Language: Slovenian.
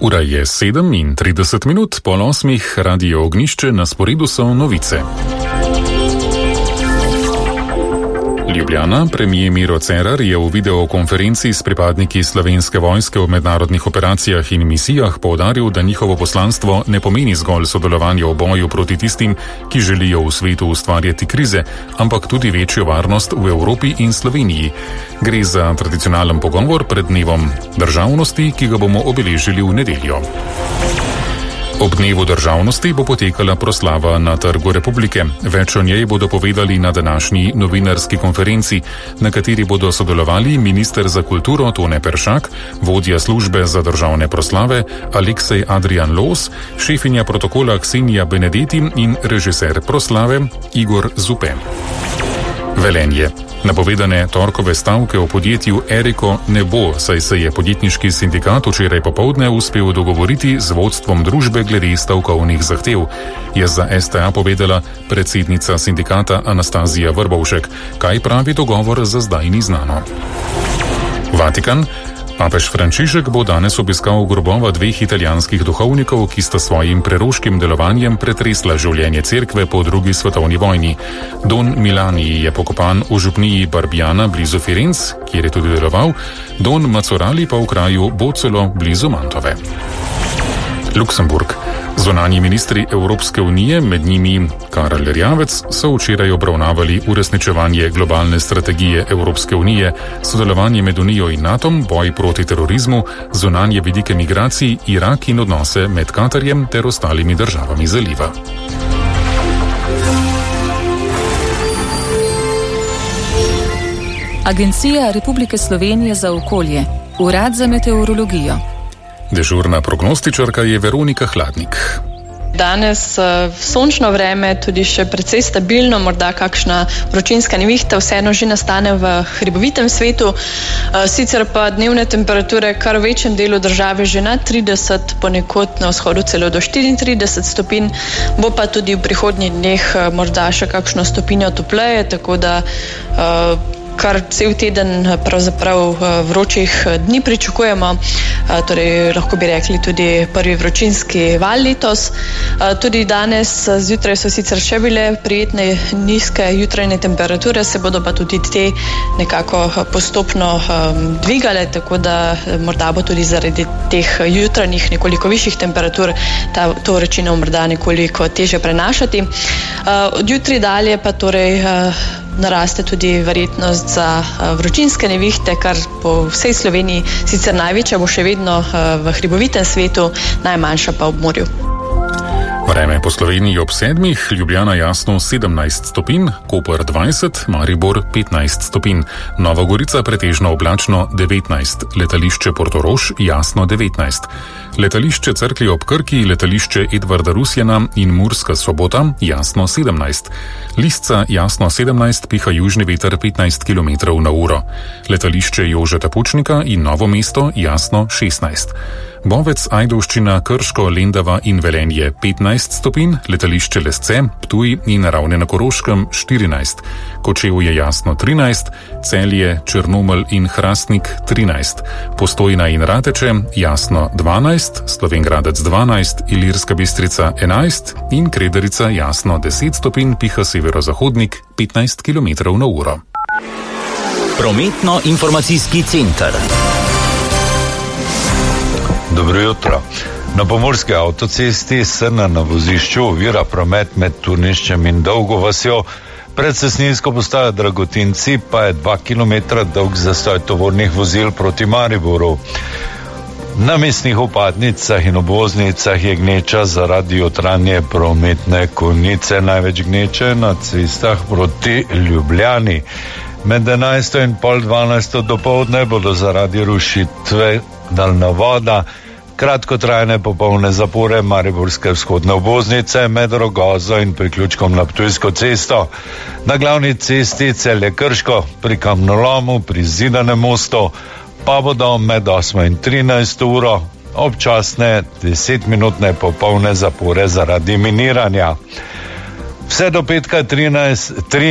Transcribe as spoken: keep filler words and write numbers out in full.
Ura je sedem in trideset minut, pol osmih, Radio Ognjišče, na sporedu so novice. Ljubljana. Premier Miro Cerar je v videokonferenci s pripadniki Slovenske vojske v mednarodnih operacijah in misijah poudaril, da njihovo poslanstvo ne pomeni zgolj sodelovanje v boju proti tistim, ki želijo v svetu ustvarjati krize, ampak tudi večjo varnost v Evropi in Sloveniji. Gre za tradicionalen pogovor pred dnevom državnosti, ki ga bomo obeležili v nedeljo. Ob dnevu državnosti bo potekala proslava na Trgu Republike. Več o njej bodo povedali na današnji novinarski konferenci, na kateri bodo sodelovali minister za kulturo Tone Peršak, vodja službe za državne proslave Aleksej Adrian Los, šefinja protokola Ksenija Benedeti in režiser proslave Igor Zupe. Velenje. Napovedane torkove stavke v podjetju Eriko ne bo, saj se je podjetniški sindikat včeraj popoldne uspel dogovoriti z vodstvom družbe glede stavkovnih zahtev, je za S T A povedala predsednica sindikata Anastazija Vrbovšek. Kaj pravi dogovor, za zdaj ni znano. Vatikan. Papež Frančišek bo danes obiskal grobova dveh italijanskih duhovnikov, ki sta svojim preroškim delovanjem pretresla življenje cerkve po drugi svetovni vojni. Don Milani je pokopan v župniji Barbiana blizu Firenc, kjer je tudi deloval, Don Mazzorali pa v kraju Bocolo blizu Mantove. Luksemburg. Zunanji ministri Evropske unije, med njimi Karel Erjavec, so včeraj obravnavali uresničevanje globalne strategije Evropske unije, sodelovanje med Unijo in NATOm, boj proti terorizmu, zunanje vidike migracij, Irak in odnose med Katarjem ter ostalimi državami zaliva. Agencija Republike Slovenije za okolje, Urad za meteorologijo. Dežurna prognostičarka je Veronika Hladnik. Danes uh, sončno vreme, tudi še precej stabilno, morda kakšna vročinska nevihta vseeno že nastane v hribovitem svetu. Uh, sicer pa dnevne temperature kar v večjem delu države že nad trideset, ponekod na vzhodu celo do štiriintrideset stopinj, bo pa tudi v prihodnjih dneh uh, morda še kakšno stopinjo topleje, tako da uh, kar cel teden pravzaprav vročih dni pričakujemo, torej lahko bi rekli tudi prvi vročinski val letos. Tudi danes zjutraj so sicer še bile prijetne nizke jutrajne temperature, se bodo pa tudi te nekako postopno dvigale, tako da morda bo tudi zaradi teh jutranjih nekoliko višjih temperatur ta, to vročino morda nekoliko teže prenašati. Od jutri dalje pa torej naraste tudi verjetnost za vročinske nevihte, kar po vsej Sloveniji sicer največja bo še vedno v hribovitem svetu, najmanjša pa ob morju. Vreme po Sloveniji ob sedmih, Ljubljana jasno sedemnajst stopinj, Koper dvajset, Maribor petnajst stopinj, Nova Gorica pretežno oblačno devetnajst, letališče Portorož jasno devetnajst, letališče Cerklje ob Krki, letališče Edvarda Rusjana in Murska Sobota jasno sedemnajst, Lisca jasno sedemnajst, piha južni veter petnajst kilometrov na uro, letališče Jožeta Pučnika in Novo mesto jasno šestnajst. Bovec, Ajdovščina, Krško, Lendava in Velenje petnajst stopinj, letališče Lesce, Ptuj in Ravne na Koroškem štirinajst, Kočevje jasno trinajst, Celje, Črnomelj in Hrastnik trinajst, Postojna in Rateče jasno dvanajst, Slovenj Gradec dvanajst, Ilirska Bistrica enajst in Kredarica jasno deset stopinj, piha severozahodnik petnajst kilometrov na uro. Prometno-informacijski center. Dobro jutro. Na pomurski avtocesti Srna na vozišču ovira promet med Turniščem in Dolgo vasjo. Pred cestninsko postajo Dragotinci pa je dva kilometra dolg zastoj tovornih vozil proti Mariboru. Na mestnih vpadnicah in obvoznicah je gneča zaradi jutranje prometne konice, največ gneče na cestah proti Ljubljani. Med enajsto in pol dvanajsto dopoldne bodo zaradi rušitve daljnovoda kratkotrajne popolne zapore mariborske vzhodne obvoznice med Rogozo in priključkom na Ptujsko cesto. Na glavni cesti Celje-Krško pri Kamnolomu pri Zidanem mostu pa bodo med osmo in trinajsto uro občasne desetminutne popolne zapore zaradi miniranja. Vse do petka trinajst